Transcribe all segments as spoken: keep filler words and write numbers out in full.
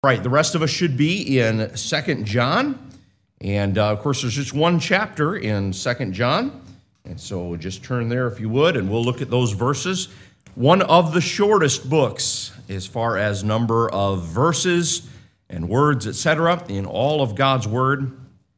Right, the rest of us should be in Second John, and uh, of course there's just one chapter in Second John, and so just turn there if you would, and we'll look at those verses. One of the shortest books as far as number of verses and words, et cetera, in all of God's Word,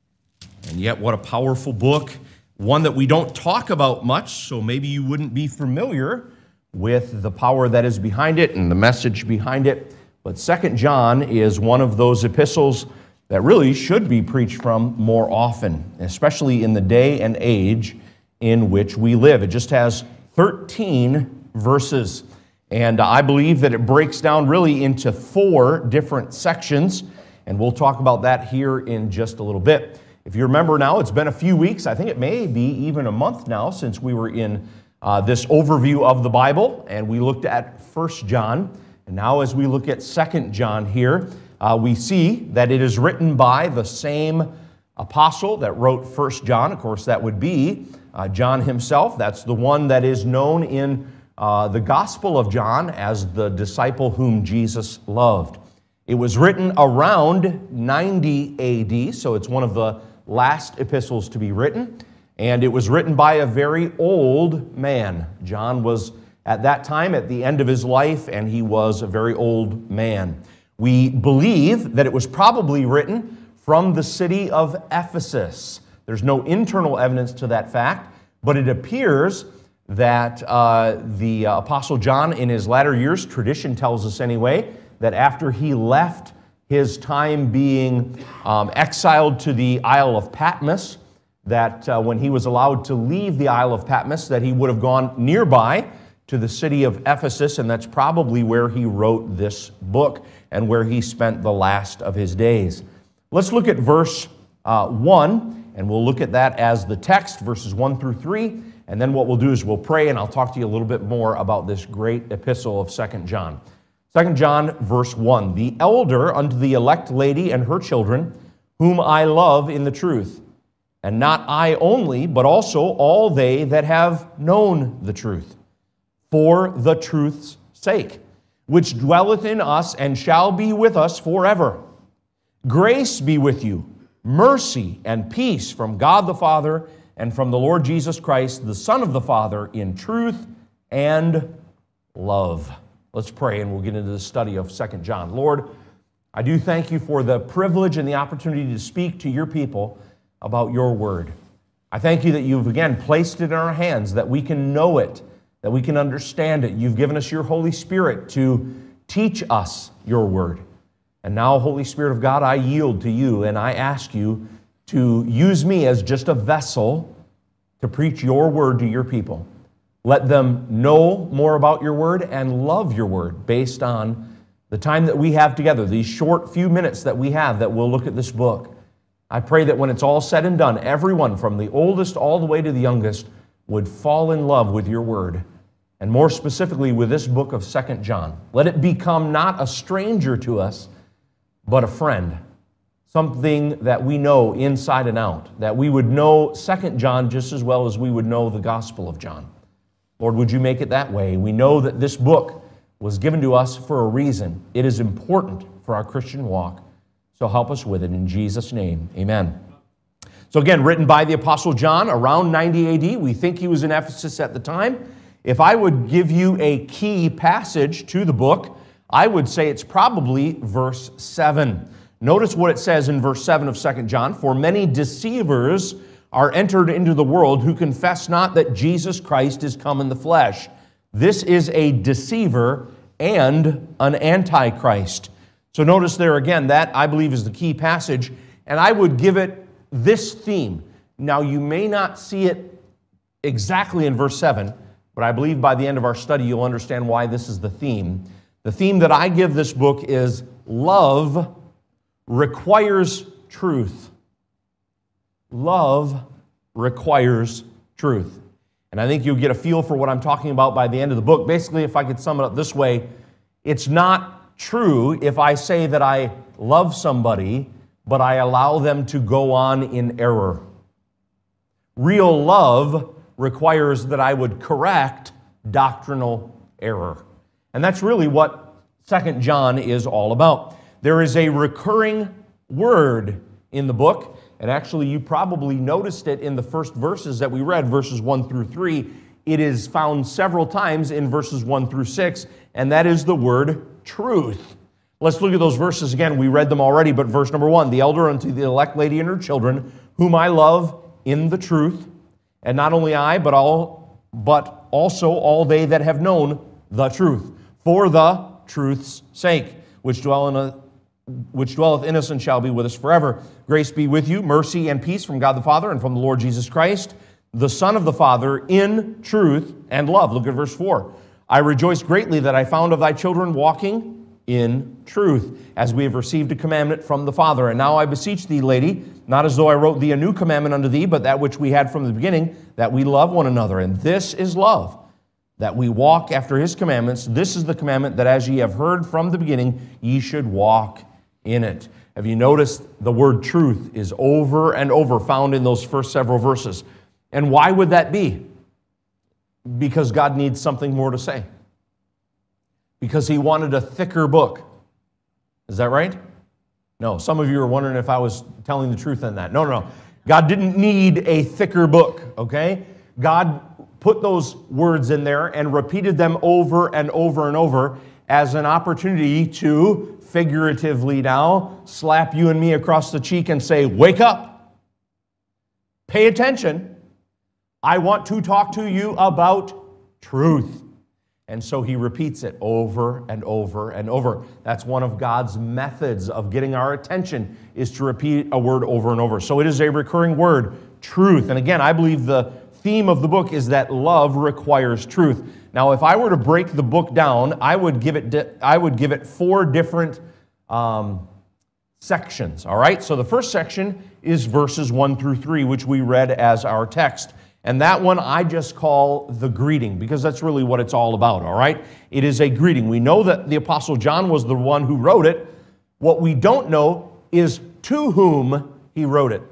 and yet what a powerful book, one that we don't talk about much, so maybe you wouldn't be familiar with the power that is behind it and the message behind it. But Second John is one of those epistles that really should be preached from more often, especially in the day and age in which we live. It just has thirteen verses, and I believe that it breaks down really into four different sections, and we'll talk about that here in just a little bit. If you remember now, it's been a few weeks, I think it may be even a month now, since we were in uh, this overview of the Bible, and we looked at First John. And now as we look at Second John here, uh, we see that it is written by the same apostle that wrote First John. Of course, that would be uh, John himself. That's the one that is known in uh, the Gospel of John as the disciple whom Jesus loved. It was written around ninety A D, so it's one of the last epistles to be written. And it was written by a very old man. John was at that time, at the end of his life, and he was a very old man. We believe that it was probably written from the city of Ephesus. There's no internal evidence to that fact, but it appears that uh, the uh, Apostle John, in his latter years, tradition tells us anyway, that after he left his time being um, exiled to the Isle of Patmos, that uh, when he was allowed to leave the Isle of Patmos, that he would have gone nearby to the city of Ephesus, and that's probably where he wrote this book and where he spent the last of his days. Let's look at verse uh, one, and we'll look at that as the text, verses one through three, and then what we'll do is we'll pray, and I'll talk to you a little bit more about this great epistle of Second John. Second John, verse one, "The elder unto the elect lady and her children, whom I love in the truth, and not I only, but also all they that have known the truth, for the truth's sake, which dwelleth in us and shall be with us forever. Grace be with you, mercy and peace from God the Father and from the Lord Jesus Christ, the Son of the Father, in truth and love." Let's pray and we'll get into the study of Second John. Lord, I do thank you for the privilege and the opportunity to speak to your people about your word. I thank you that you've again placed it in our hands, that we can know it, that we can understand it. You've given us your Holy Spirit to teach us your word. And now, Holy Spirit of God, I yield to you and I ask you to use me as just a vessel to preach your word to your people. Let them know more about your word and love your word based on the time that we have together, these short few minutes that we have that we'll look at this book. I pray that when it's all said and done, everyone from the oldest all the way to the youngest would fall in love with your word, and more specifically with this book of Second John. Let it become not a stranger to us, but a friend, something that we know inside and out, that we would know Second John just as well as we would know the Gospel of John. Lord, would you make it that way? We know that this book was given to us for a reason. It is important for our Christian walk, so help us with it in Jesus' name, amen. So again, written by the Apostle John around ninety A D. We think he was in Ephesus at the time. If I would give you a key passage to the book, I would say it's probably verse seven. Notice what it says in verse seven of Second John. "For many deceivers are entered into the world who confess not that Jesus Christ is come in the flesh. This is a deceiver and an antichrist." So notice there again, that I believe is the key passage, and I would give it this theme. Now you may not see it exactly in verse seven, but I believe by the end of our study you'll understand why this is the theme. The theme that I give this book is love requires truth. Love requires truth. And I think you'll get a feel for what I'm talking about by the end of the book. Basically, if I could sum it up this way, it's not true if I say that I love somebody, but I allow them to go on in error. Real love requires that I would correct doctrinal error. And that's really what Second John is all about. There is a recurring word in the book, and actually you probably noticed it in the first verses that we read, verses one through three. It is found several times in verses one through six, and that is the word truth. Let's look at those verses again. We read them already, but verse number one, the elder unto the elect lady and her children, whom I love in the truth, and not only I, but all, but also all they that have known the truth, for the truth's sake, which dwell in a which dwelleth in us and shall be with us forever. Grace be with you, mercy and peace from God the Father and from the Lord Jesus Christ, the Son of the Father, in truth and love. Look at verse four. I rejoice greatly that I found of thy children walking in truth, as we have received a commandment from the Father. And now I beseech thee, lady, not as though I wrote thee a new commandment unto thee, but that which we had from the beginning, that we love one another. And this is love, that we walk after his commandments. This is the commandment, that as ye have heard from the beginning, ye should walk in it. Have you noticed the word truth is over and over found in those first several verses? And why would that be? Because God needs something more to say. Because he wanted a thicker book. Is that right? No, some of you are wondering if I was telling the truth in that. No, no, no. God didn't need a thicker book, okay? God put those words in there and repeated them over and over and over as an opportunity to, figuratively now, slap you and me across the cheek and say, wake up, pay attention. I want to talk to you about truth. And so he repeats it over and over and over. That's one of God's methods of getting our attention, is to repeat a word over and over. So it is a recurring word, truth. And again, I believe the theme of the book is that love requires truth. Now, if I were to break the book down, I would give it di- I would give it four different um, sections, all right? So the first section is verses one through three, which we read as our text. And that one I just call the greeting, because that's really what it's all about, all right? It is a greeting. We know that the Apostle John was the one who wrote it. What we don't know is to whom he wrote it.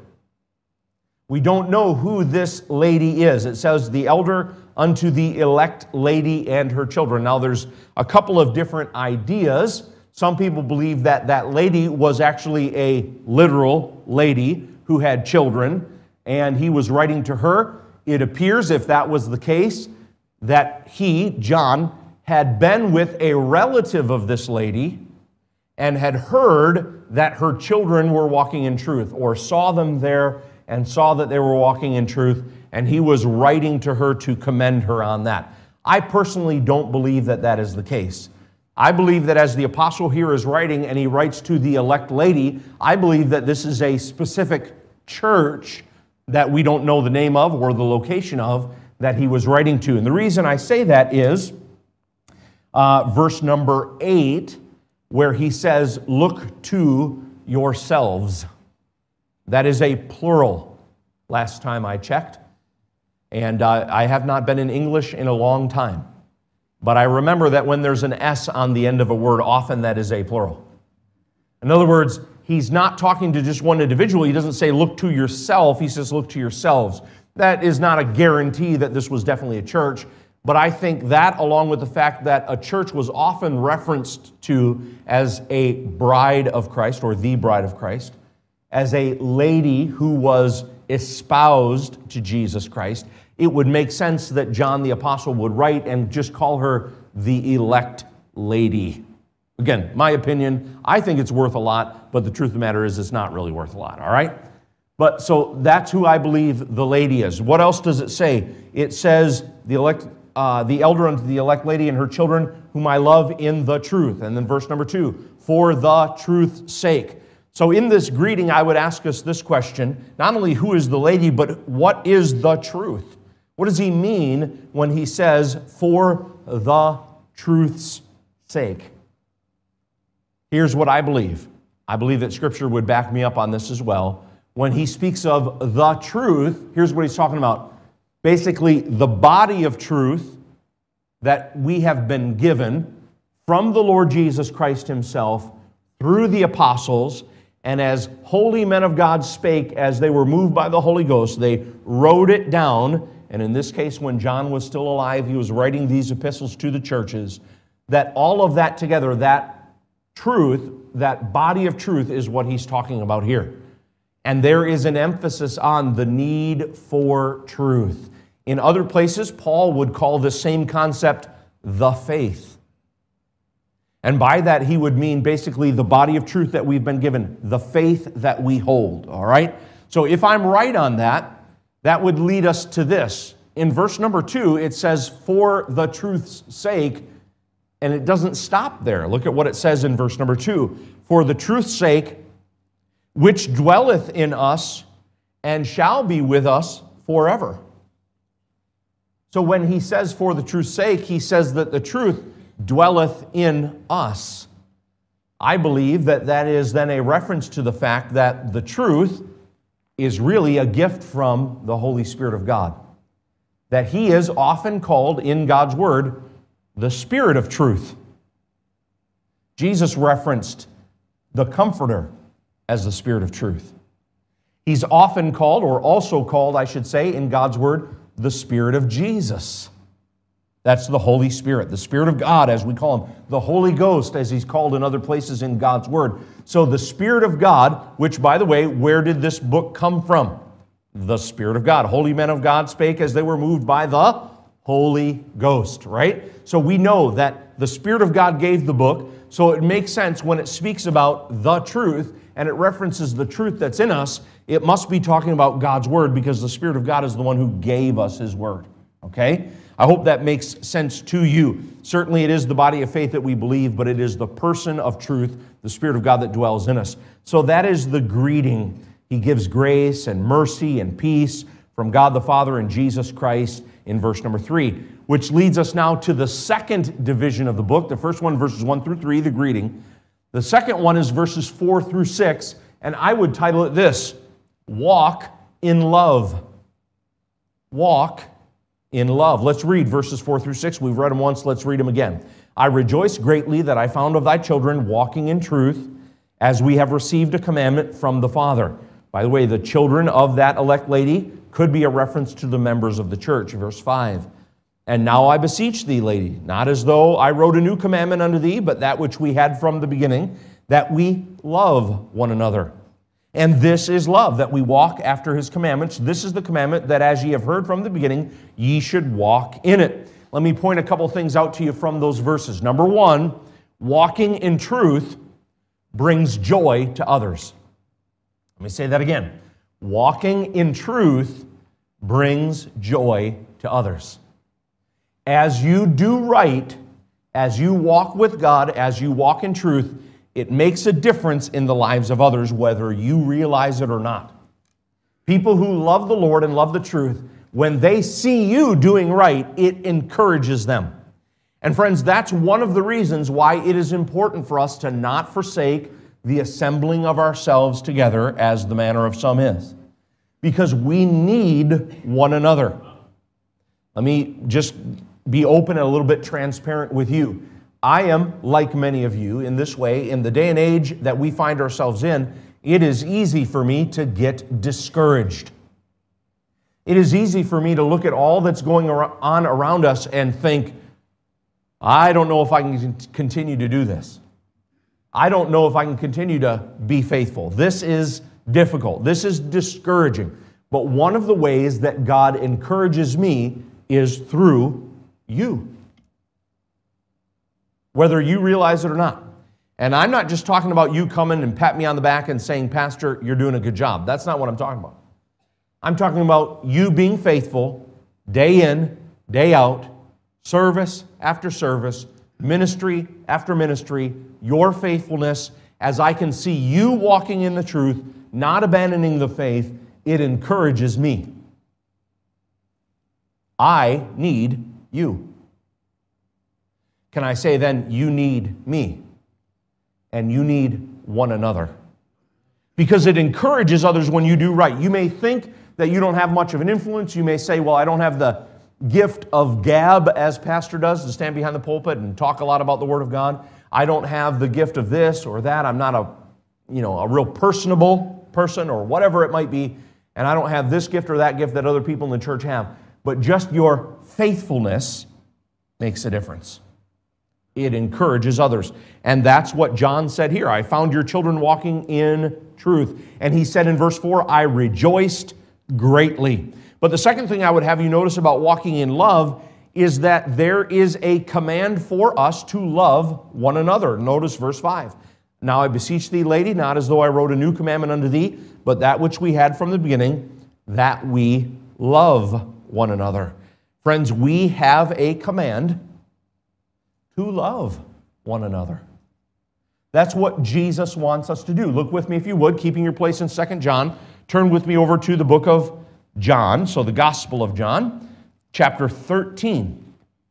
We don't know who this lady is. It says, the elder unto the elect lady and her children. Now, there's a couple of different ideas. Some people believe that that lady was actually a literal lady who had children, and he was writing to her. It appears, if that was the case, that he, John, had been with a relative of this lady and had heard that her children were walking in truth, or saw them there and saw that they were walking in truth, and he was writing to her to commend her on that. I personally don't believe that that is the case. I believe that as the apostle here is writing, and he writes to the elect lady, I believe that this is a specific church that we don't know the name of or the location of that he was writing to. And the reason I say that is uh, verse number eight, where he says, look to yourselves. That is a plural, last time I checked. And uh, I have not been in English in a long time. But I remember that when there's an S on the end of a word, often that is a plural. In other words, he's not talking to just one individual. He doesn't say, look to yourself. He says, look to yourselves. That is not a guarantee that this was definitely a church. But I think that, along with the fact that a church was often referenced to as a bride of Christ, or the bride of Christ, as a lady who was espoused to Jesus Christ, it would make sense that John the Apostle would write and just call her the elect lady. Again, my opinion, I think it's worth a lot, but the truth of the matter is it's not really worth a lot, all right? But so that's who I believe the lady is. What else does it say? It says, the elect, uh, the elder unto the elect lady and her children, whom I love in the truth. And then verse number two, for the truth's sake. So in this greeting, I would ask us this question, not only who is the lady, but what is the truth? What does he mean when he says, for the truth's sake? Here's what I believe. I believe that Scripture would back me up on this as well. When he speaks of the truth, here's what he's talking about. Basically, the body of truth that we have been given from the Lord Jesus Christ himself through the apostles, and as holy men of God spake, as they were moved by the Holy Ghost, they wrote it down. And in this case, when John was still alive, he was writing these epistles to the churches, that all of that together, that truth that body of truth is what he's talking about here. And there is an emphasis on the need for truth. In other places, Paul would call this same concept the faith. And by that, he would mean basically the body of truth that we've been given, the faith that we hold, all right? So if I'm right on that, that would lead us to this. In verse number two, it says, for the truth's sake, and it doesn't stop there. Look at what it says in verse number two. For the truth's sake, which dwelleth in us and shall be with us forever. So when he says for the truth's sake, he says that the truth dwelleth in us. I believe that that is then a reference to the fact that the truth is really a gift from the Holy Spirit of God. That he is often called in God's Word the Spirit of truth. Jesus referenced the Comforter as the Spirit of truth. He's often called, or also called, I should say, in God's Word, the Spirit of Jesus. That's the Holy Spirit, the Spirit of God, as we call him, the Holy Ghost, as he's called in other places in God's Word. So the Spirit of God, which, by the way, where did this book come from? The Spirit of God. Holy men of God spake as they were moved by the Holy Ghost, right? So we know that the Spirit of God gave the book, so it makes sense when it speaks about the truth and it references the truth that's in us, it must be talking about God's Word because the Spirit of God is the one who gave us His Word, okay? I hope that makes sense to you. Certainly it is the body of faith that we believe, but it is the person of truth, the Spirit of God that dwells in us. So that is the greeting. He gives grace and mercy and peace from God the Father and Jesus Christ in verse number three, which leads us now to the second division of the book. The first one, verses one through three, the greeting. The second one is verses four through six, and I would title it this, Walk in Love. Walk in love. Let's read verses four through six. We've read them once. Let's read them again. I rejoice greatly that I found of thy children walking in truth, as we have received a commandment from the Father. By the way, the children of that elect lady could be a reference to the members of the church. Verse five. And now I beseech thee, lady, not as though I wrote a new commandment unto thee, but that which we had from the beginning, that we love one another. And this is love, that we walk after His commandments. This is the commandment that as ye have heard from the beginning, ye should walk in it. Let me point a couple things out to you from those verses. Number one, walking in truth brings joy to others. Let me say that again. Walking in truth brings joy to others. As you do right, as you walk with God, as you walk in truth, it makes a difference in the lives of others, whether you realize it or not. People who love the Lord and love the truth, when they see you doing right, it encourages them. And friends, that's one of the reasons why it is important for us to not forsake the assembling of ourselves together, as the manner of some is. Because we need one another. Let me just be open and a little bit transparent with you. I am, like many of you, in this way, in the day and age that we find ourselves in, it is easy for me to get discouraged. It is easy for me to look at all that's going on around us and think, I don't know if I can continue to do this. I don't know if I can continue to be faithful. This is difficult. This is discouraging. But one of the ways that God encourages me is through you. Whether you realize it or not. And I'm not just talking about you coming and pat me on the back and saying, Pastor, you're doing a good job. That's not what I'm talking about. I'm talking about you being faithful day in, day out, service after service, ministry after ministry, your faithfulness, as I can see you walking in the truth, not abandoning the faith, it encourages me. I need you. Can I say then, you need me, and you need one another. Because it encourages others when you do right. You may think that you don't have much of an influence. You may say, well, I don't have the gift of gab, as pastor does, to stand behind the pulpit and talk a lot about the Word of God. I don't have the gift of this or that. I'm not a, you know, a real personable person or whatever it might be, and I don't have this gift or that gift that other people in the church have. But just your faithfulness makes a difference. It encourages others. And that's what John said here. I found your children walking in truth. And he said in verse four, I rejoiced greatly. But the second thing I would have you notice about walking in love is that there is a command for us to love one another. Notice verse five. Now I beseech thee, lady, not as though I wrote a new commandment unto thee, but that which we had from the beginning, that we love one another. Friends, we have a command to love one another. That's what Jesus wants us to do. Look with me, if you would, keeping your place in Second John. Turn with me over to the book of John, so the Gospel of John, chapter thirteen.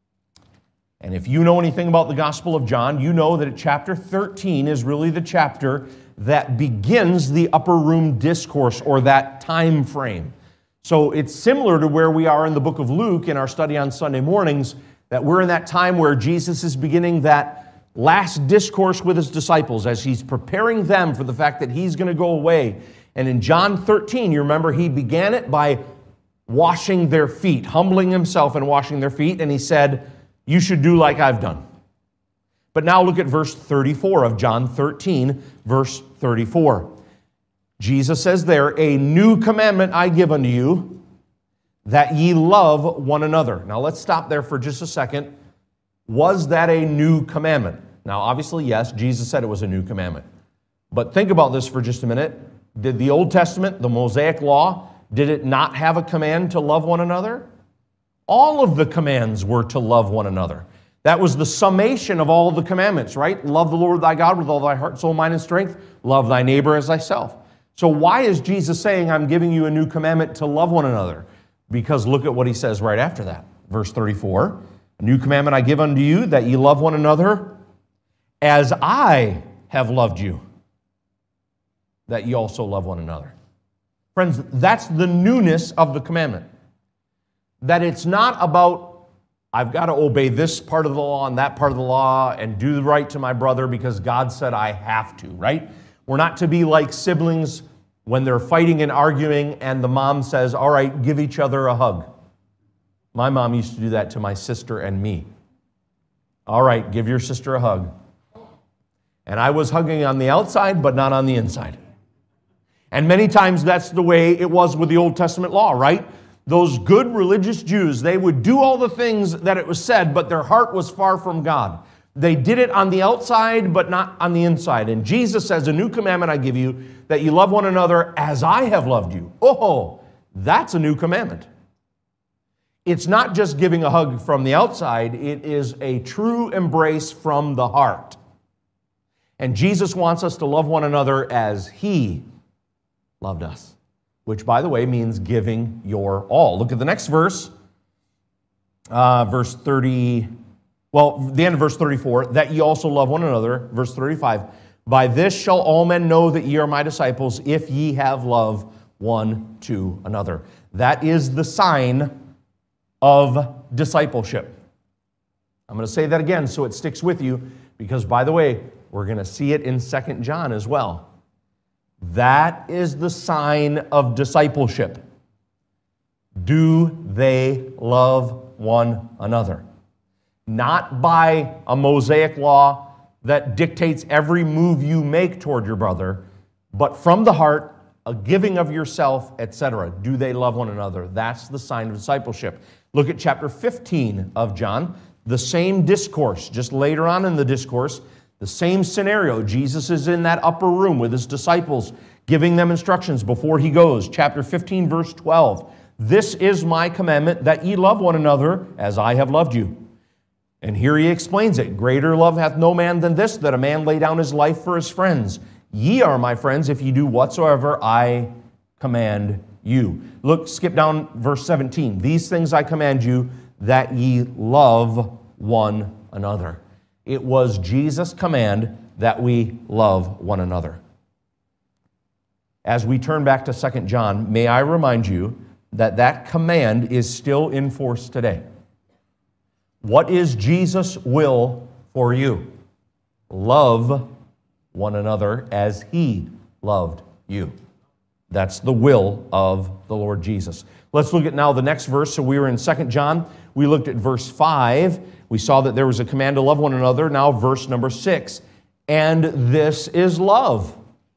And if you know anything about the Gospel of John, you know that chapter thirteen is really the chapter that begins the upper room discourse, or that time frame. So it's similar to where we are in the book of Luke in our study on Sunday mornings, that we're in that time where Jesus is beginning that last discourse with his disciples as he's preparing them for the fact that he's going to go away. And in John thirteen, you remember, he began it by washing their feet, humbling himself and washing their feet, and he said, you should do like I've done. But now look at verse thirty-four of John thirteen, verse thirty-four. Jesus says there, a new commandment I give unto you, that ye love one another. Now let's stop there for just a second. Was that a new commandment? Now obviously yes, Jesus said it was a new commandment. But think about this for just a minute. Did the Old Testament, the Mosaic Law, did it not have a command to love one another? All of the commands were to love one another. That was the summation of all the commandments, right? Love the Lord thy God with all thy heart, soul, mind, and strength. Love thy neighbor as thyself. So why is Jesus saying, I'm giving you a new commandment to love one another? Because look at what he says right after that. Verse thirty-four, a new commandment I give unto you, that ye love one another as I have loved you, that ye also love one another. Friends, that's the newness of the commandment. That it's not about, I've got to obey this part of the law and that part of the law and do right to my brother because God said I have to, right? We're not to be like siblings when they're fighting and arguing and the mom says, all right, give each other a hug. My mom used to do that to my sister and me. All right, give your sister a hug. And I was hugging on the outside, but not on the inside. And many times that's the way it was with the Old Testament law, right? Those good religious Jews, they would do all the things that it was said, but their heart was far from God. They did it on the outside, but not on the inside. And Jesus says, a new commandment I give you, that you love one another as I have loved you. Oh, that's a new commandment. It's not just giving a hug from the outside, it is a true embrace from the heart. And Jesus wants us to love one another as He loved us, which, by the way, means giving your all. Look at the next verse, uh, verse thirty, well, the end of verse thirty-four, that ye also love one another, verse thirty-five, by this shall all men know that ye are my disciples, if ye have love one to another. That is the sign of discipleship. I'm going to say that again so it sticks with you, because, by the way, we're going to see it in Second John as well. That is the sign of discipleship. Do they love one another? Not by a Mosaic law that dictates every move you make toward your brother, but from the heart, a giving of yourself, et cetera. Do they love one another? That's the sign of discipleship. Look at chapter fifteen of John, the same discourse, just later on in the discourse, the same scenario. Jesus is in that upper room with his disciples, giving them instructions before he goes. Chapter fifteen, verse twelve. This is my commandment, that ye love one another as I have loved you. And here he explains it. Greater love hath no man than this, that a man lay down his life for his friends. Ye are my friends if ye do whatsoever I command you. Look, skip down verse seventeen. These things I command you, that ye love one another. It was Jesus' command that we love one another. As we turn back to Second John, may I remind you that that command is still in force today. What is Jesus' will for you? Love one another as He loved you. That's the will of the Lord Jesus. Let's look at now the next verse. So we were in Second John. We looked at verse five, We saw that there was a command to love one another. Now, verse number six. And this is love.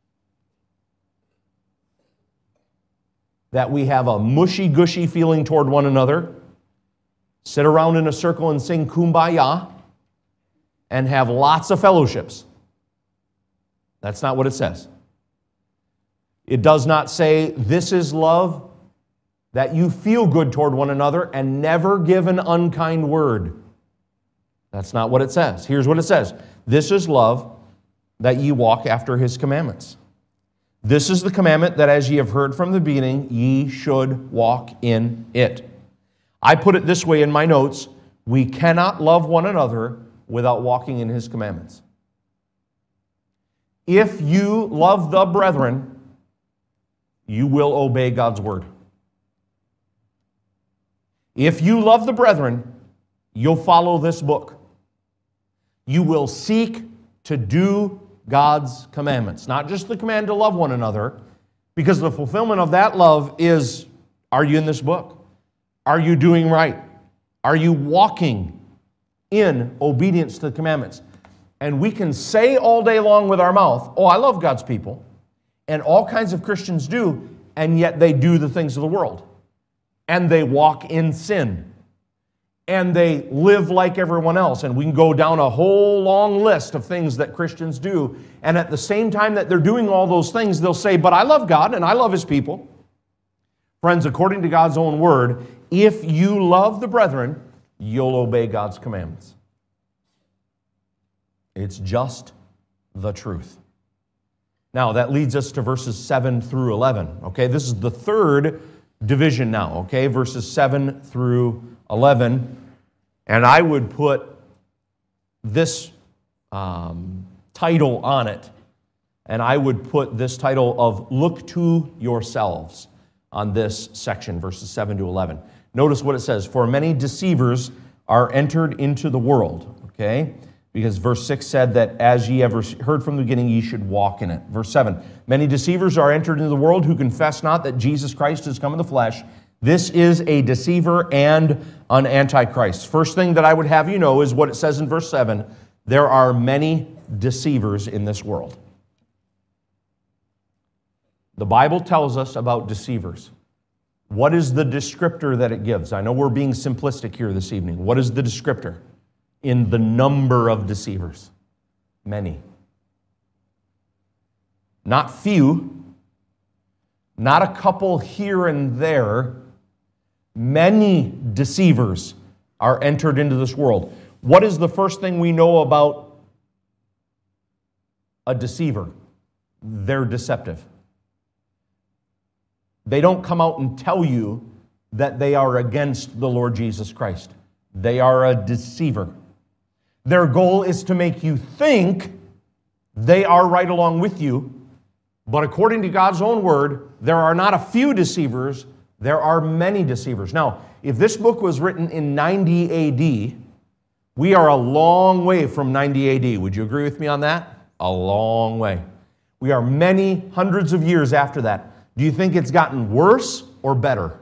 That we have a mushy-gushy feeling toward one another, sit around in a circle and sing kumbaya, and have lots of fellowships. That's not what it says. It does not say, this is love, that you feel good toward one another and never give an unkind word. That's not what it says. Here's what it says. This is love, that ye walk after his commandments. This is the commandment that as ye have heard from the beginning, ye should walk in it. I put it this way in my notes, we cannot love one another without walking in his commandments. If you love the brethren, you will obey God's word. If you love the brethren, you'll follow this book. You will seek to do God's commandments. Not just the command to love one another, because the fulfillment of that love is, are you in this book? Are you doing right? Are you walking in obedience to the commandments? And we can say all day long with our mouth, oh, I love God's people. And all kinds of Christians do, and yet they do the things of the world. And they walk in sin. And they live like everyone else. And we can go down a whole long list of things that Christians do. And at the same time that they're doing all those things, they'll say, but I love God and I love his people. Friends, according to God's own word, if you love the brethren, you'll obey God's commandments. It's just the truth. Now, that leads us to verses seven through eleven. Okay, this is the third division now. Okay, verses seven through eleven. And I would put this um, title on it. And I would put this title of Look to Yourselves on this section, verses seven to eleven. Notice what it says. For many deceivers are entered into the world. Okay? Because verse six said that as ye ever heard from the beginning, ye should walk in it. Verse seven, many deceivers are entered into the world who confess not that Jesus Christ is come in the flesh. This is a deceiver and an antichrist. First thing that I would have you know is what it says in verse seven. There are many deceivers in this world. The Bible tells us about deceivers. What is the descriptor that it gives? I know we're being simplistic here this evening. What is the descriptor in the number of deceivers? Many. Not few, not a couple here and there. Many deceivers are entered into this world. What is the first thing we know about a deceiver? They're deceptive. They don't come out and tell you that they are against the Lord Jesus Christ. They are a deceiver. Their goal is to make you think they are right along with you, but according to God's own word, there are not a few deceivers, there are many deceivers. Now, if this book was written in ninety A D, we are a long way from ninety A D. Would you agree with me on that? A long way. We are many hundreds of years after that. Do you think it's gotten worse or better?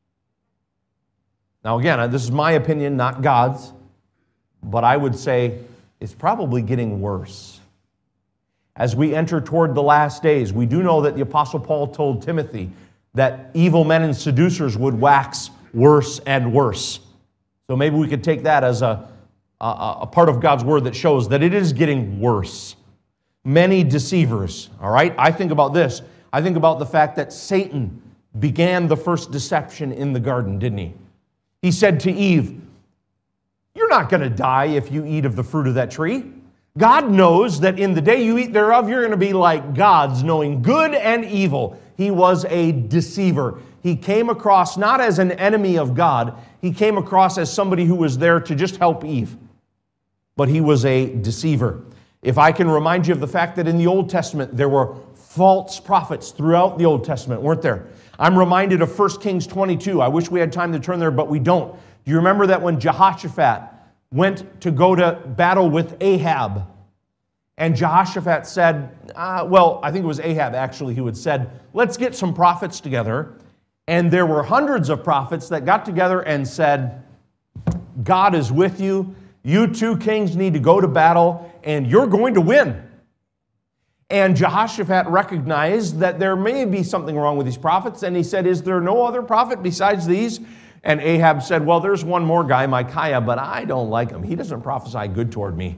Now again, this is my opinion, not God's, but I would say it's probably getting worse. As we enter toward the last days, we do know that the Apostle Paul told Timothy that evil men and seducers would wax worse and worse. So maybe we could take that as a, a, a part of God's word that shows that it is getting worse. Many deceivers, all right? I think about this. I think about the fact that Satan began the first deception in the garden, didn't he? He said to Eve, you're not going to die if you eat of the fruit of that tree. God knows that in the day you eat thereof, you're going to be like gods, knowing good and evil. He was a deceiver. He came across not as an enemy of God. He came across as somebody who was there to just help Eve. But he was a deceiver. If I can remind you of the fact that in the Old Testament, there were false prophets throughout the Old Testament, weren't there? I'm reminded of First Kings twenty-two. I wish we had time to turn there, but we don't. Do you remember that when Jehoshaphat went to go to battle with Ahab, and Jehoshaphat said, uh, well, I think it was Ahab actually who had said, let's get some prophets together. And there were hundreds of prophets that got together and said, God is with you. You two kings need to go to battle, and you're going to win. And Jehoshaphat recognized that there may be something wrong with these prophets, and he said, is there no other prophet besides these? And Ahab said, well, there's one more guy, Micaiah, but I don't like him. He doesn't prophesy good toward me.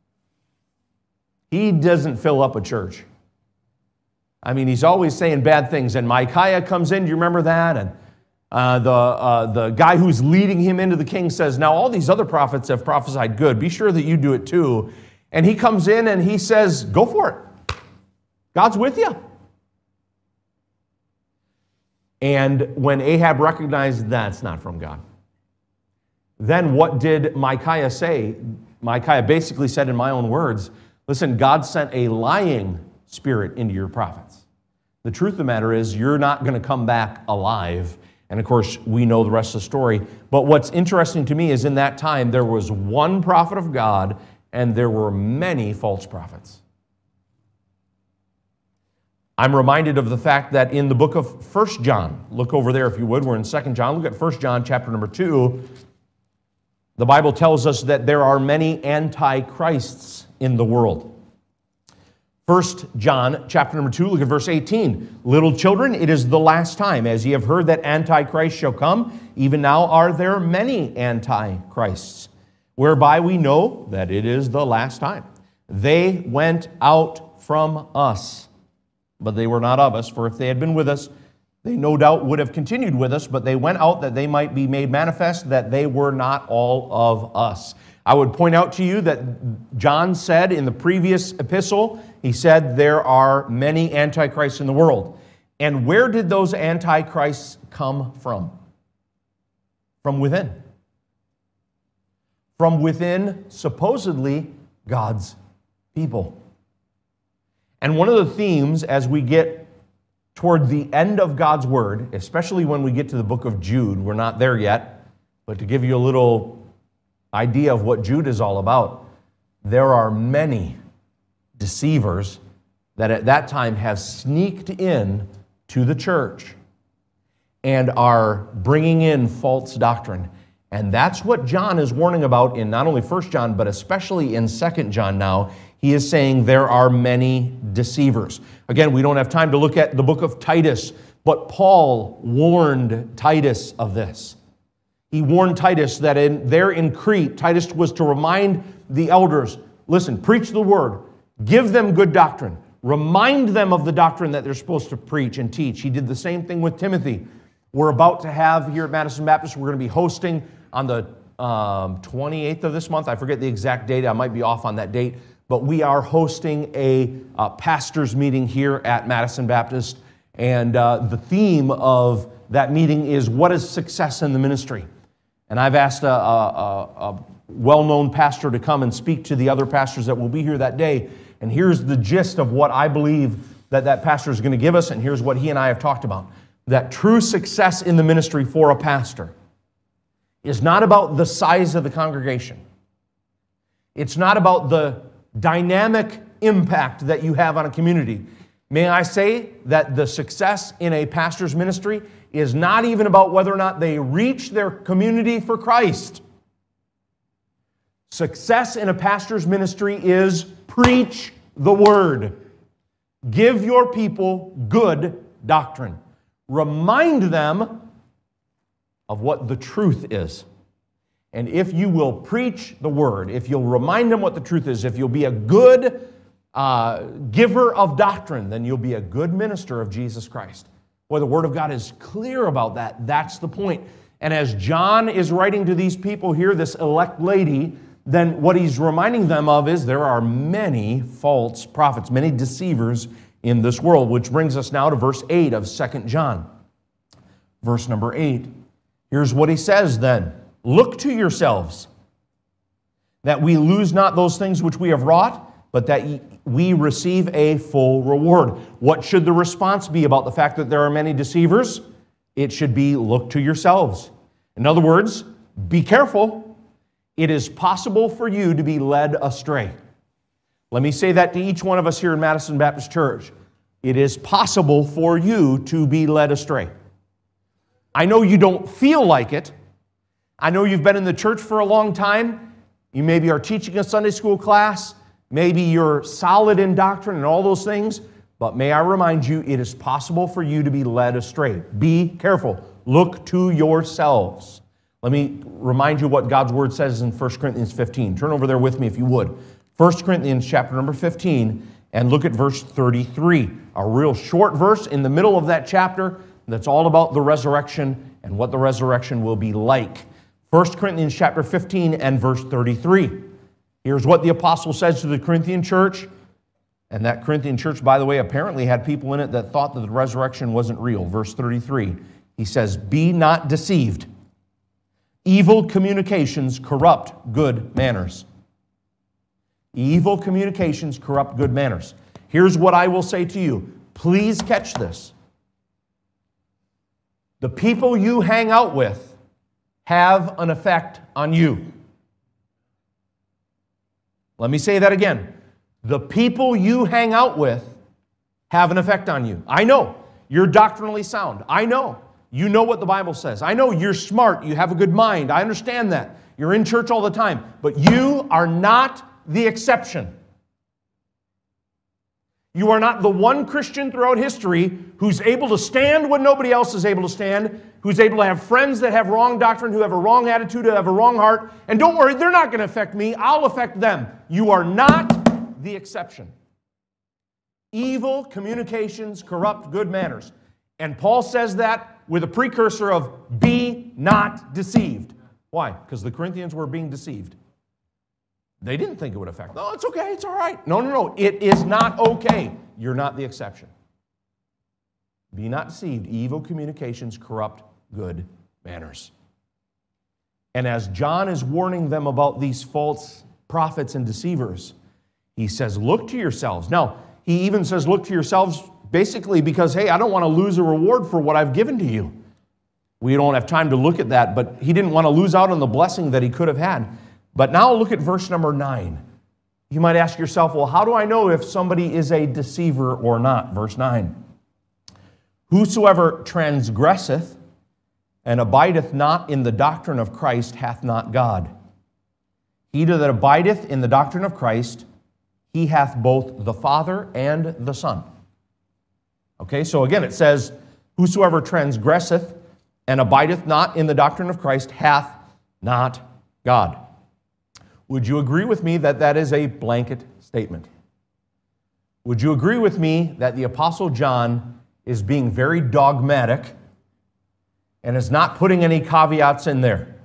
He doesn't fill up a church. I mean, he's always saying bad things. And Micaiah comes in, do you remember that? And uh, the, uh, the guy who's leading him into the king says, now all these other prophets have prophesied good. Be sure that you do it too. And he comes in and he says, go for it. God's with you. And when Ahab recognized that's not from God, then what did Micaiah say? Micaiah basically said in my own words, listen, God sent a lying spirit into your prophets. The truth of the matter is you're not going to come back alive. And of course, we know the rest of the story. But what's interesting to me is in that time, there was one prophet of God and there were many false prophets. I'm reminded of the fact that in the book of First John, look over there if you would, we're in Second John, look at First John chapter number two. The Bible tells us that there are many antichrists in the world. First John chapter number two, look at verse eighteen. Little children, it is the last time, as ye have heard that Antichrist shall come, even now are there many antichrists, whereby we know that it is the last time. They went out from us, but they were not of us, for if they had been with us, they no doubt would have continued with us, but they went out that they might be made manifest that they were not all of us. I would point out to you that John said in the previous epistle, he said there are many antichrists in the world. And where did those antichrists come from? From within. From within, supposedly, God's people. And one of the themes as we get toward the end of God's Word, especially when we get to the book of Jude, we're not there yet, but to give you a little idea of what Jude is all about, there are many deceivers that at that time have sneaked in to the church and are bringing in false doctrine. And that's what John is warning about in not only First John, but especially in Second John now. He is saying there are many deceivers. Again, we don't have time to look at the book of Titus, but Paul warned Titus of this. He warned Titus that in, there in Crete, Titus was to remind the elders, listen, preach the word, give them good doctrine, remind them of the doctrine that they're supposed to preach and teach. He did the same thing with Timothy. We're about to have here at Madison Baptist, we're going to be hosting on the um, twenty-eighth of this month. I forget the exact date. I might be off on that date. But we are hosting a uh, pastor's meeting here at Madison Baptist. And uh, the theme of that meeting is, what is success in the ministry? And I've asked a, a, a well-known pastor to come and speak to the other pastors that will be here that day. And here's the gist of what I believe that that pastor is going to give us, and here's what he and I have talked about. That true success in the ministry for a pastor is not about the size of the congregation. It's not about the dynamic impact that you have on a community. May I say that the success in a pastor's ministry is not even about whether or not they reach their community for Christ. Success in a pastor's ministry is preach the word. Give your people good doctrine. Remind them of what the truth is. And if you will preach the word, if you'll remind them what the truth is, if you'll be a good uh, giver of doctrine, then you'll be a good minister of Jesus Christ. Boy, the Word of God is clear about that. That's the point. And as John is writing to these people here, this elect lady, then what he's reminding them of is there are many false prophets, many deceivers in this world, which brings us now to verse eight of Second John. Verse number eight. Here's what he says then. Look to yourselves, that we lose not those things which we have wrought, but that we receive a full reward. What should the response be about the fact that there are many deceivers? It should be, look to yourselves. In other words, be careful. It is possible for you to be led astray. Let me say that to each one of us here in Madison Baptist Church. It is possible for you to be led astray. I know you don't feel like it. I know you've been in the church for a long time. You maybe are teaching a Sunday school class. Maybe you're solid in doctrine and all those things. But may I remind you, it is possible for you to be led astray. Be careful. Look to yourselves. Let me remind you what God's Word says in First Corinthians fifteen. Turn over there with me if you would. First Corinthians chapter number fifteen, and look at verse thirty-three. A real short verse in the middle of that chapter that's all about the resurrection and what the resurrection will be like. First Corinthians chapter fifteen and verse thirty-three. Here's what the apostle says to the Corinthian church. And that Corinthian church, by the way, apparently had people in it that thought that the resurrection wasn't real. Verse thirty-three, he says, "Be not deceived. Evil communications corrupt good manners." Evil communications corrupt good manners. Here's what I will say to you. Please catch this. The people you hang out with have an effect on you. Let me say that again. The people you hang out with have an effect on you. I know you're doctrinally sound. I know you know what the Bible says. I know you're smart. You have a good mind. I understand that. You're in church all the time. But you are not the exception. You are not the one Christian throughout history who's able to stand when nobody else is able to stand, who's able to have friends that have wrong doctrine, who have a wrong attitude, who have a wrong heart. And don't worry, they're not going to affect me. I'll affect them. You are not the exception. Evil communications corrupt good manners. And Paul says that with a precursor of be not deceived. Why? Because the Corinthians were being deceived. They didn't think it would affect them. No, it's okay, it's all right. No, no, no, it is not okay. You're not the exception. Be not deceived. Evil communications corrupt good manners. And as John is warning them about these false prophets and deceivers, he says, look to yourselves. Now, he even says, look to yourselves basically because, hey, I don't want to lose a reward for what I've given to you. We don't have time to look at that, but he didn't want to lose out on the blessing that he could have had. But now look at verse number nine. You might ask yourself, well, how do I know if somebody is a deceiver or not? Verse nine. Whosoever transgresseth and abideth not in the doctrine of Christ hath not God. He that abideth in the doctrine of Christ, he hath both the Father and the Son. Okay, so again it says, whosoever transgresseth and abideth not in the doctrine of Christ hath not God. Would you agree with me that that is a blanket statement? Would you agree with me that the Apostle John is being very dogmatic and is not putting any caveats in there?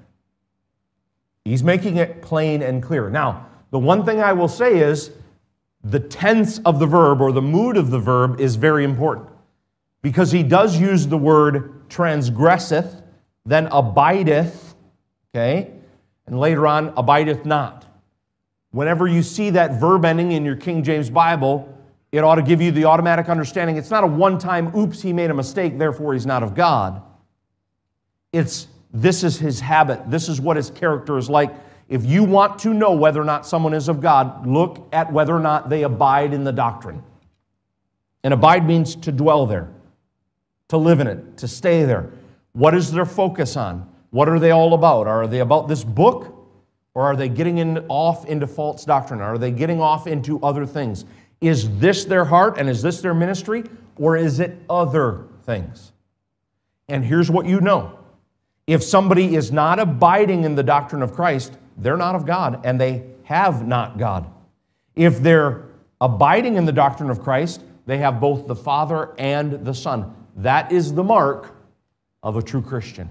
He's making it plain and clear. Now, the one thing I will say is the tense of the verb or the mood of the verb is very important because he does use the word transgresseth, then abideth, okay? And later on, abideth not. Whenever you see that verb ending in your King James Bible, it ought to give you the automatic understanding. It's not a one-time, oops, he made a mistake, therefore he's not of God. It's, this is his habit. This is what his character is like. If you want to know whether or not someone is of God, look at whether or not they abide in the doctrine. And abide means to dwell there, to live in it, to stay there. What is their focus on? What are they all about? Are they about this book? Or are they getting in, off into false doctrine? Are they getting off into other things? Is this their heart and is this their ministry? Or is it other things? And here's what you know. If somebody is not abiding in the doctrine of Christ, they're not of God and they have not God. If they're abiding in the doctrine of Christ, they have both the Father and the Son. That is the mark of a true Christian.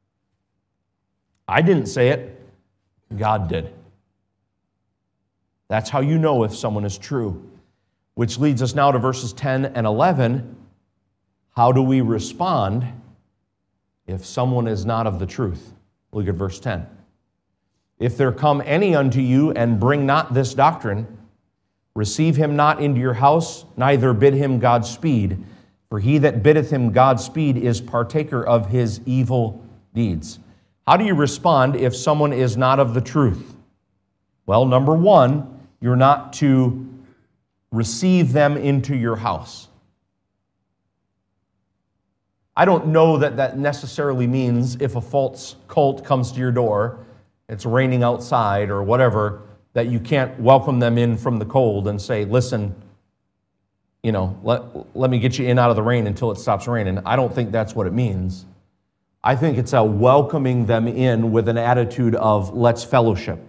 I didn't say it. God did. That's how you know if someone is true. Which leads us now to verses ten and eleven. How do we respond if someone is not of the truth? Look at verse ten. If there come any unto you and bring not this doctrine, receive him not into your house, neither bid him Godspeed. For he that biddeth him Godspeed is partaker of his evil deeds. How do you respond if someone is not of the truth? Well, number one, you're not to receive them into your house. I don't know that that necessarily means if a false cult comes to your door it's raining outside or whatever, that you can't welcome them in from the cold and say, listen, you know, let, let me get you in out of the rain until it stops raining. I don't think that's what it means. I think it's a welcoming them in with an attitude of let's fellowship.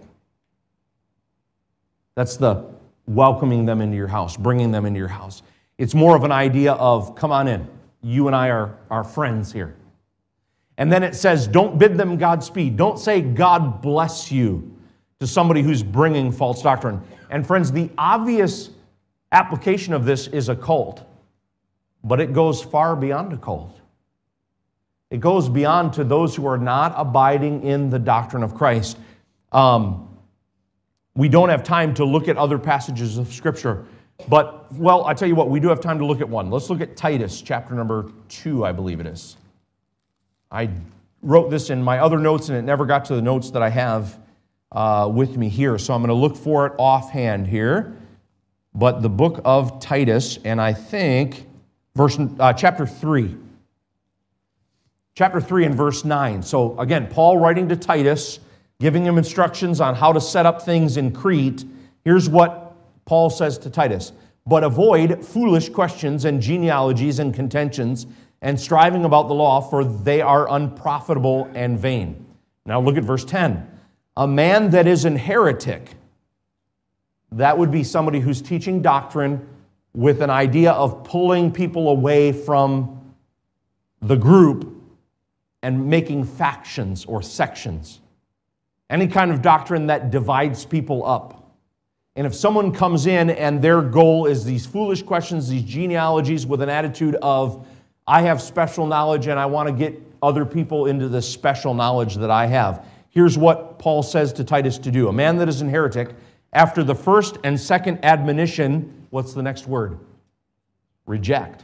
That's the welcoming them into your house, bringing them into your house. It's more of an idea of come on in. You and I are, are friends here. And then it says, don't bid them Godspeed. Don't say God bless you to somebody who's bringing false doctrine. And friends, the obvious application of this is a cult, but it goes far beyond a cult. It goes beyond to those who are not abiding in the doctrine of Christ. Um, we don't have time to look at other passages of Scripture, but, well, I tell you what, we do have time to look at one. Let's look at Titus, chapter number two, I believe it is. I wrote this in my other notes, and it never got to the notes that I have uh, with me here, so I'm going to look for it offhand here. But the book of Titus, and I think verse uh, chapter three. Chapter three and verse nine. So again, Paul writing to Titus, giving him instructions on how to set up things in Crete. Here's what Paul says to Titus. But avoid foolish questions and genealogies and contentions and striving about the law, for they are unprofitable and vain. Now look at verse ten. A man that is an heretic, that would be somebody who's teaching doctrine with an idea of pulling people away from the group and making factions or sections. Any kind of doctrine that divides people up. And if someone comes in and their goal is these foolish questions, these genealogies with an attitude of, I have special knowledge and I want to get other people into the special knowledge that I have. Here's what Paul says to Titus to do. A man that is an heretic, after the first and second admonition, what's the next word? Reject.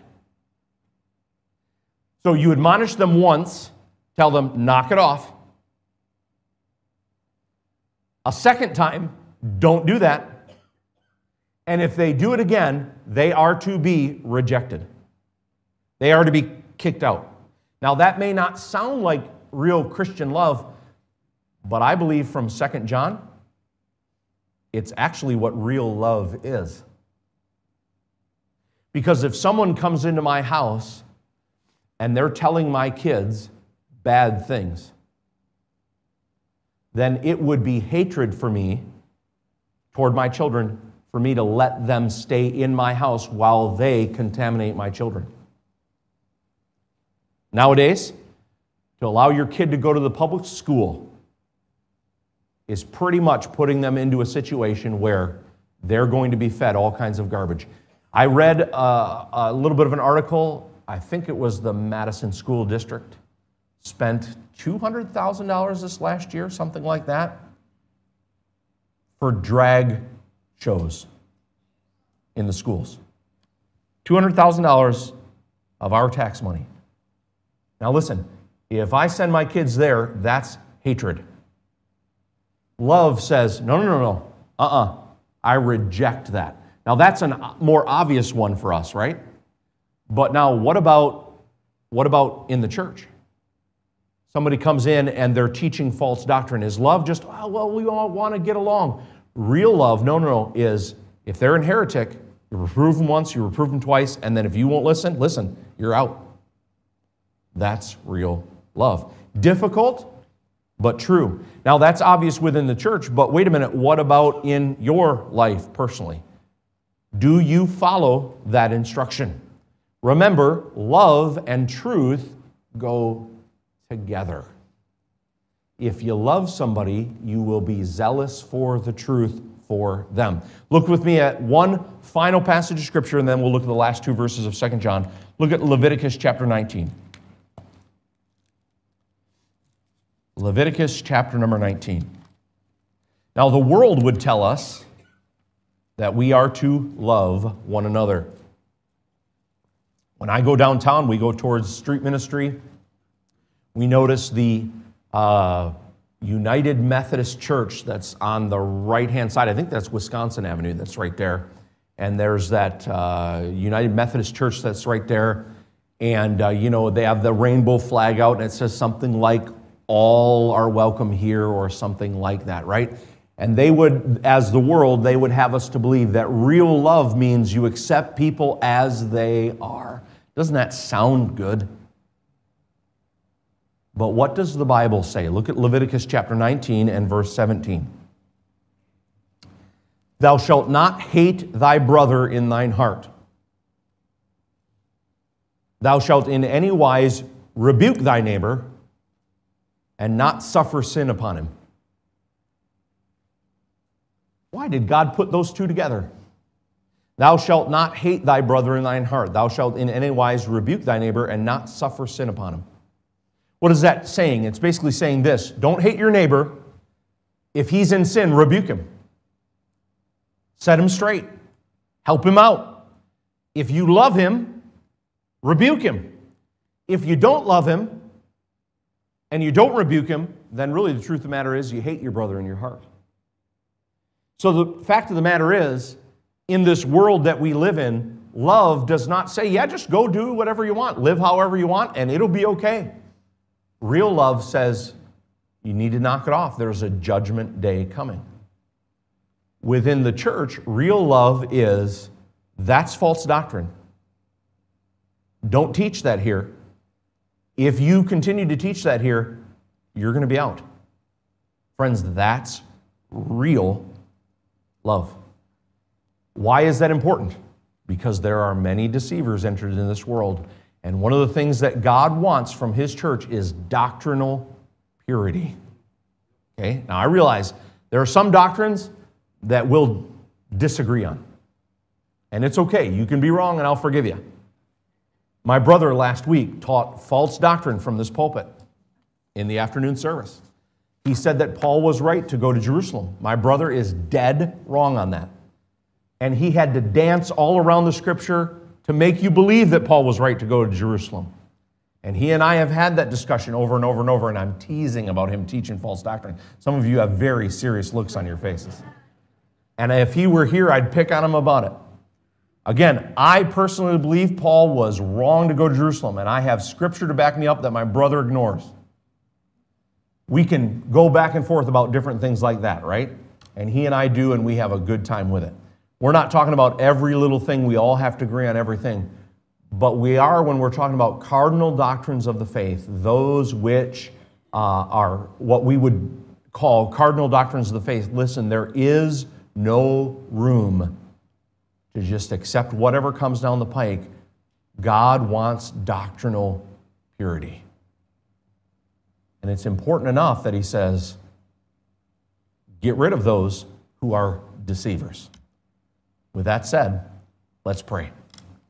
So you admonish them once, tell them, knock it off. A second time, don't do that. And if they do it again, they are to be rejected. They are to be kicked out. Now, that may not sound like real Christian love, but I believe from Second John, it's actually what real love is. Because if someone comes into my house and they're telling my kids bad things, then it would be hatred for me toward my children for me to let them stay in my house while they contaminate my children. Nowadays, to allow your kid to go to the public school is pretty much putting them into a situation where they're going to be fed all kinds of garbage. I read uh, a little bit of an article, I think it was the Madison School District, spent two hundred thousand dollars this last year, something like that, for drag shows in the schools. two hundred thousand dollars of our tax money. Now listen, if I send my kids there, that's hatred. Love says, no, no, no, no, uh-uh, I reject that. Now that's a more obvious one for us, right? But now what about, what about in the church? Somebody comes in and they're teaching false doctrine. Is love just, oh, well, we all want to get along? Real love, no, no, no, is if they're a heretic, you reprove them once, you reprove them twice, and then if you won't listen, listen, you're out. That's real love. Difficult, but true. Now, that's obvious within the church, but wait a minute, what about in your life personally? Do you follow that instruction? Remember, love and truth go together. If you love somebody, you will be zealous for the truth for them. Look with me at one final passage of Scripture, and then we'll look at the last two verses of Second John. Look at Leviticus chapter nineteen. Leviticus chapter number nineteen. Now, the world would tell us that we are to love one another. When I go downtown, we go towards street ministry. We notice the uh, United Methodist Church that's on the right-hand side. I think that's Wisconsin Avenue that's right there. And there's that uh, United Methodist Church that's right there. And, uh, you know, they have the rainbow flag out, and it says something like, all are welcome here or something like that, right? And they would, as the world, they would have us to believe that real love means you accept people as they are. Doesn't that sound good? But what does the Bible say? Look at Leviticus chapter nineteen and verse seventeen. Thou shalt not hate thy brother in thine heart. Thou shalt in any wise rebuke thy neighbor and not suffer sin upon him. Why did God put those two together? Thou shalt not hate thy brother in thine heart. Thou shalt in any wise rebuke thy neighbor and not suffer sin upon him. What is that saying? It's basically saying this: don't hate your neighbor. If he's in sin, rebuke him. Set him straight. Help him out. If you love him, rebuke him. If you don't love him and you don't rebuke him, then really the truth of the matter is you hate your brother in your heart. So the fact of the matter is, in this world that we live in, love does not say, yeah, just go do whatever you want, live however you want, and it'll be okay. Real love says, you need to knock it off. There's a judgment day coming. Within the church, real love is, that's false doctrine. Don't teach that here. If you continue to teach that here, you're going to be out. Friends, that's real love. Why is that important? Because there are many deceivers entered in this world. And one of the things that God wants from His church is doctrinal purity. Okay? Now I realize there are some doctrines that we'll disagree on. And it's okay. You can be wrong and I'll forgive you. My brother last week taught false doctrine from this pulpit in the afternoon service. He said that Paul was right to go to Jerusalem. My brother is dead wrong on that. And he had to dance all around the Scripture to make you believe that Paul was right to go to Jerusalem. And he and I have had that discussion over and over and over, and I'm teasing about him teaching false doctrine. Some of you have very serious looks on your faces. And if he were here, I'd pick on him about it. Again, I personally believe Paul was wrong to go to Jerusalem, and I have Scripture to back me up that my brother ignores. We can go back and forth about different things like that, right? And he and I do, and we have a good time with it. We're not talking about every little thing. We all have to agree on everything. But we are, when we're talking about cardinal doctrines of the faith, those which uh, are what we would call cardinal doctrines of the faith. Listen, there is no room to just accept whatever comes down the pike. God wants doctrinal purity. And it's important enough that He says, get rid of those who are deceivers. With that said, let's pray.